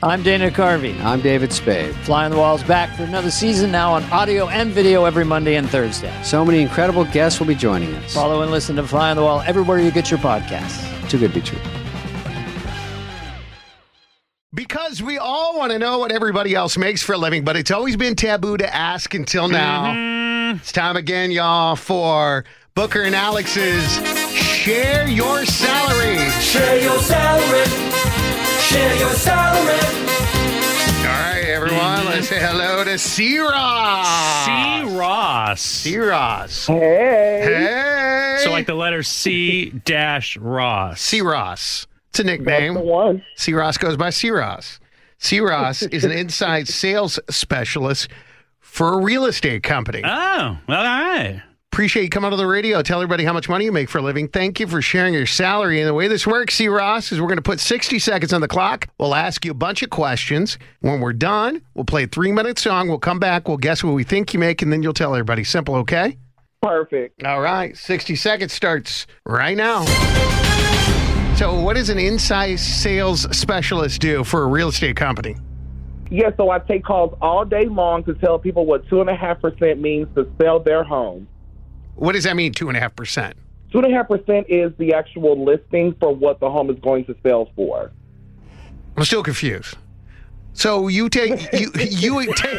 I'm Dana Carvey. I'm David Spade. Fly on the Wall's back for another season, now on audio and video every Monday and Thursday. So many incredible guests will be joining us. Follow and listen to Fly on the Wall everywhere you get your podcasts. Too good to be true. Because we all want to know what everybody else makes for a living, but it's always been taboo to ask until now. It's time again, y'all, for Booker and Alex's Share Your Salary. Share your salary. Share your salary. All right, everyone, let's say hello to C-Ross. C-Ross. C-Ross. Hey. Hey. So like the letter C-Ross. C-Ross. It's a nickname. That's the one. C-Ross goes by C-Ross. C-Ross is an inside sales specialist for a real estate company. Oh, well, all right. Appreciate you coming on the radio. Tell everybody how much money you make for a living. Thank you for sharing your salary. And the way this works, C-Ross, is we're going to put 60 seconds on the clock. We'll ask you a bunch of questions. When we're done, we'll play a 3-minute song. We'll come back. We'll guess what we think you make, and then you'll tell everybody. Simple, okay? Perfect. All right. 60 seconds starts right now. So what does an inside sales specialist do for a real estate company? Yeah, so I take calls all day long to tell people what 2.5% means to sell their home. What does that mean, 2.5%? 2.5% is the actual listing for what the home is going to sell for. I'm still confused. So you take you take.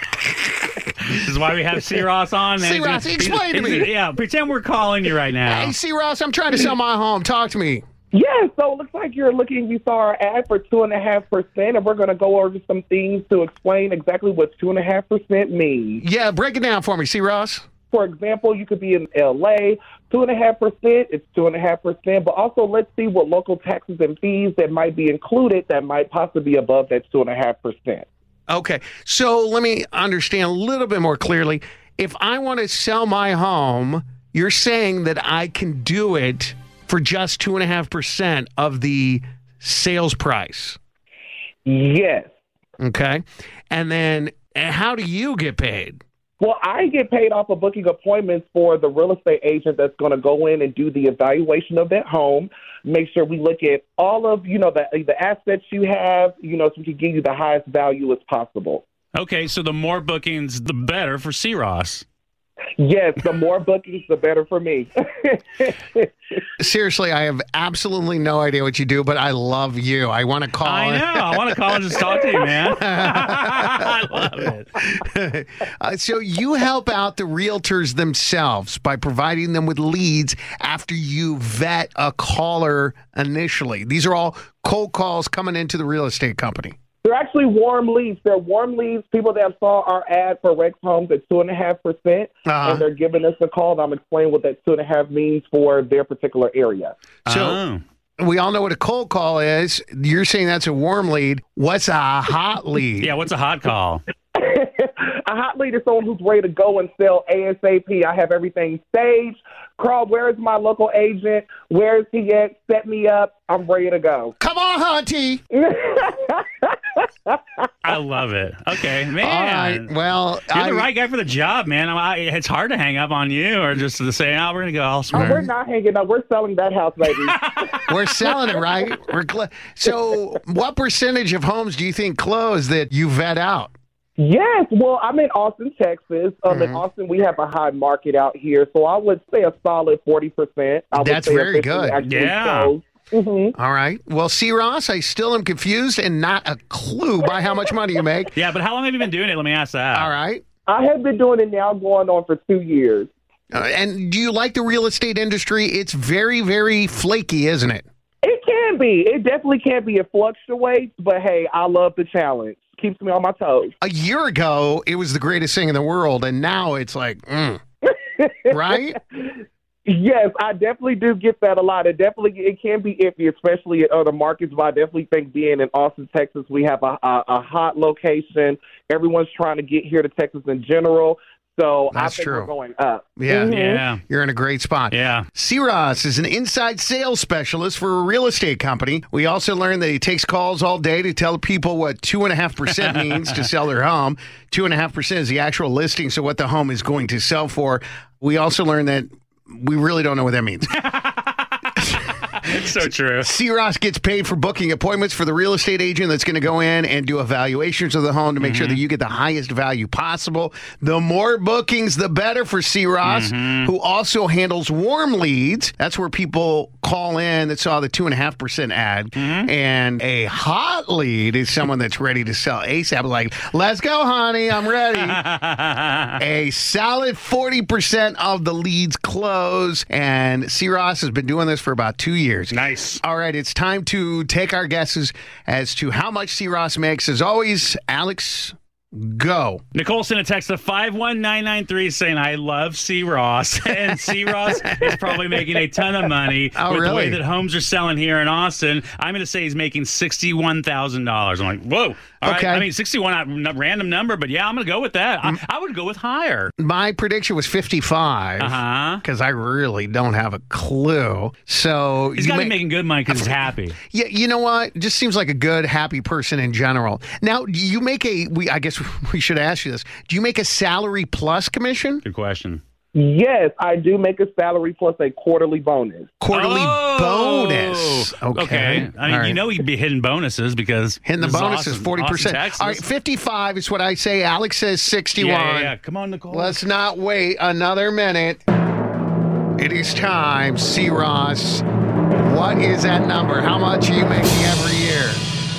This is why we have C-Ross on. Man. C-Ross, explain to me. Yeah, pretend we're calling you right now. Hey, C-Ross, I'm trying to sell my home. Talk to me. Yeah, so it looks like you saw our ad for 2.5%, and we're going to go over some things to explain exactly what 2.5% means. Yeah, break it down for me, C-Ross. For example, you could be in L.A., 2.5%, it's 2.5%, but also let's see what local taxes and fees that might be included that might possibly be above that 2.5%. Okay, so let me understand a little bit more clearly. If I want to sell my home, you're saying that I can do it for just 2.5% of the sales price. Yes. Okay, and then how do you get paid? Well, I get paid off of booking appointments for the real estate agent that's going to go in and do the evaluation of that home, make sure we look at all of, the assets you have, so we can give you the highest value as possible. Okay, so the more bookings, the better for C-Ross. Yes, the more bookings, the better for me. Seriously, I have absolutely no idea what you do, but I love you. I want to call. I know. I want to call and just talk to you, man. I love it. So you help out the realtors themselves by providing them with leads after you vet a caller initially. These are all cold calls coming into the real estate company. They're actually warm leads. They're warm leads, people that saw our ad for Rex Homes at 2.5%, and they're giving us a call, and I'm explaining what that 2.5 means for their particular area. So we all know what a cold call is. You're saying that's a warm lead. What's a hot lead? Yeah, what's a hot call? A hot lead is someone who's ready to go and sell ASAP. I have everything staged. Carl, where is my local agent? Where is he at? Set me up. I'm ready to go. Come on, Hunty. I love it. Okay, man. All right. Well, you're the right guy for the job, man. It's hard to hang up on you or just to say, we're going to go elsewhere. We're not hanging up. We're selling that house, baby. We're selling it, right? So what percentage of homes do you think close that you vet out? Yes. Well, I'm in Austin, Texas. In Austin, we have a high market out here. So I would say a solid 40%. That's very good. Yeah. All right. Well, C-Ross, I still am confused and not a clue by how much money you make. Yeah, but how long have you been doing it? Let me ask that. All right. I have been doing it now going on for 2 years. And do you like the real estate industry? It's very, very flaky, isn't it? It can be. It definitely can be. It fluctuates, but hey, I love the challenge. Keeps me on my toes. A year ago, it was the greatest thing in the world, and now it's like, right? Yes, I definitely do get that a lot. It can be iffy, especially in other markets, but I definitely think being in Austin, Texas, we have a hot location. Everyone's trying to get here to Texas in general. So That's I think true. we're going up. Yeah, You're in a great spot. Yeah. C-Ross is an inside sales specialist for a real estate company. We also learned that he takes calls all day to tell people what 2.5% means to sell their home. 2.5% is the actual listing, so what the home is going to sell for. We also learned that we really don't know what that means. It's so true. C. Ross gets paid for booking appointments for the real estate agent that's going to go in and do evaluations of the home to make sure that you get the highest value possible. The more bookings, the better for C. Ross, who also handles warm leads. That's where people call in that saw the 2.5% ad. And a hot lead is someone that's ready to sell ASAP. Like, let's go, honey. I'm ready. A solid 40% of the leads close. And C. Ross has been doing this for about 2 years. Nice. All right, it's time to take our guesses as to how much C. Ross makes. As always, Alex, go. Nicole sent a text to 51993 saying, I love C. Ross. And C. Ross is probably making a ton of money with the way that homes are selling here in Austin. I'm going to say he's making $61,000. I'm like, whoa. All right. I mean, 61, random number, but yeah, I'm going to go with that. I would go with higher. My prediction was 55 because I really don't have a clue. So he's got to be making good money because he's happy. Yeah, you know what? Just seems like a good, happy person in general. Now, do you make I guess we should ask you this. Do you make a salary plus commission? Good question. Yes, I do make a salary plus a quarterly bonus. Quarterly bonus. Okay. I mean, you know he'd be hitting bonuses because hitting the bonus is 40%. All right, 55 is what I say. Alex says 61. Yeah. Come on, Nicole. Let's not wait another minute. It is time, C. Ross. What is that number? How much are you making every year?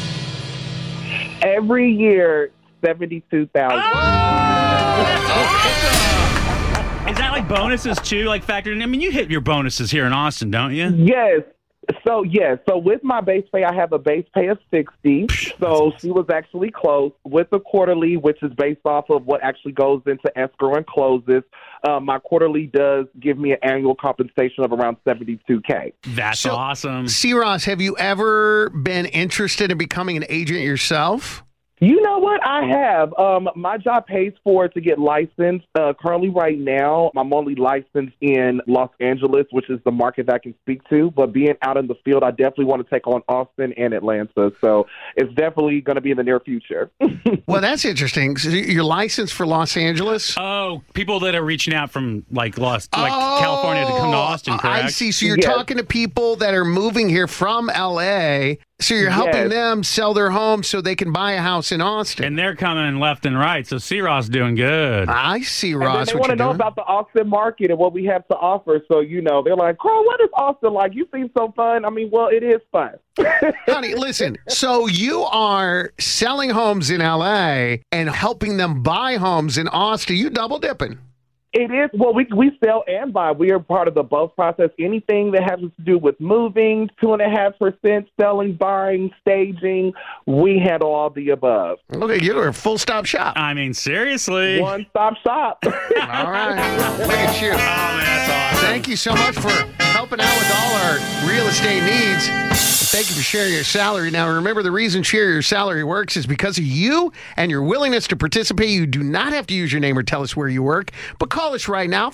Every year, $72,000. That's awesome. Is that like bonuses too, like factored in? I mean, you hit your bonuses here in Austin, don't you? Yes. So with my base pay, I have a base pay of 60. So she was actually close. With the quarterly, which is based off of what actually goes into escrow and closes, my quarterly does give me an annual compensation of around $72K. That's awesome. C. Ross, have you ever been interested in becoming an agent yourself? You know what? I have. My job pays for it to get licensed. Currently, right now, I'm only licensed in Los Angeles, which is the market that I can speak to. But being out in the field, I definitely want to take on Austin and Atlanta. So it's definitely going to be in the near future. Well, that's interesting. So you're licensed for Los Angeles? Oh, people that are reaching out from California to come to Austin, correct? I see. So you're talking to people that are moving here from L.A., so you're helping them sell their home so they can buy a house in Austin. And they're coming left and right, so C-Ross doing good. I see, Ross. And they want to know about the Austin market and what we have to offer. So, they're like, Carl, what is Austin like? You seem so fun. I mean, well, it is fun. Honey, listen, so you are selling homes in L.A. and helping them buy homes in Austin. You double dipping. It is. Well, we sell and buy. We are part of the both process. Anything that has to do with moving, 2.5%, selling, buying, staging, we handle all the above. Okay, you're a full-stop shop. I mean, seriously. One-stop shop. All right. Look at you. Oh, man, that's awesome. Thank you so much for helping out with all our real estate needs. Thank you for sharing your salary. Now, remember, the reason Share Your Salary works is because of you and your willingness to participate. You do not have to use your name or tell us where you work, but call us right now,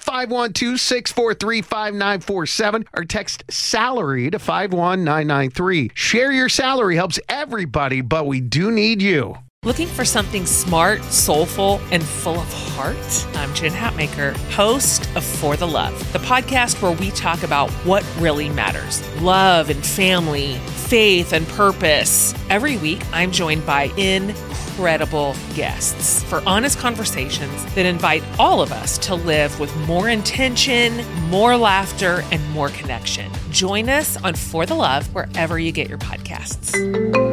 512-643-5947, or text SALARY to 51993. Share Your Salary helps everybody, but we do need you. Looking for something smart, soulful, and full of heart? I'm Jen Hatmaker, host of For the Love, the podcast where we talk about what really matters. Love and family, faith and purpose. Every week, I'm joined by incredible guests for honest conversations that invite all of us to live with more intention, more laughter, and more connection. Join us on For the Love wherever you get your podcasts.